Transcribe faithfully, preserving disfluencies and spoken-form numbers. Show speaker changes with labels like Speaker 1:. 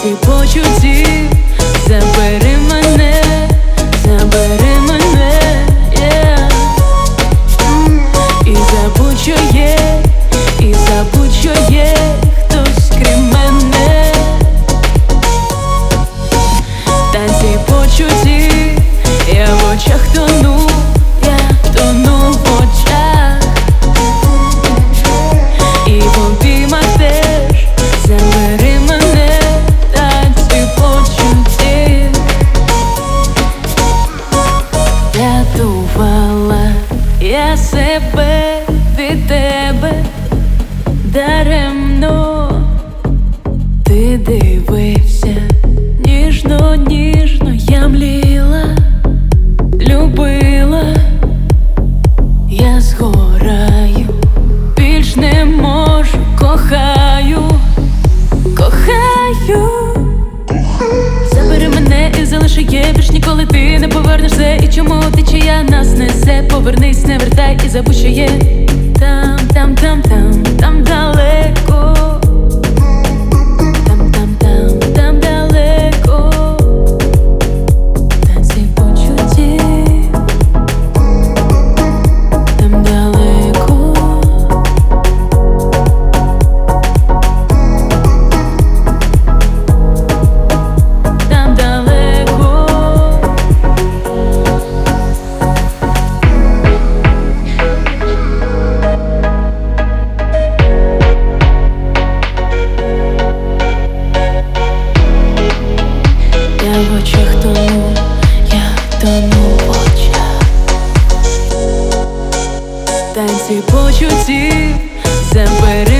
Speaker 1: танці почуттів, забери мене, забери мене, yeah. І забудь, що є, і забудь, що є хтось крім мене. Танці почуттів, я в очах тону, я тону в очах, і в обіймах теж. Забери мене, танці почуттів. Рятувала я себе від тебе даремно. Ти дивився ніжно, ніжно, я мліла, любила, я згораю, більш не можу, кохаю, кохаю. Забери мене і залиши, є, більш ніколи ти не повернешся. І чому течія нас несе? Повернись, не вертай і забудь, що є там, там, там, там, там далеко. Там, там, там, там далеко. Танці почуттів, там далеко. Там далеко. Я в очах тону, я тону в очах. Танці почуттів, забери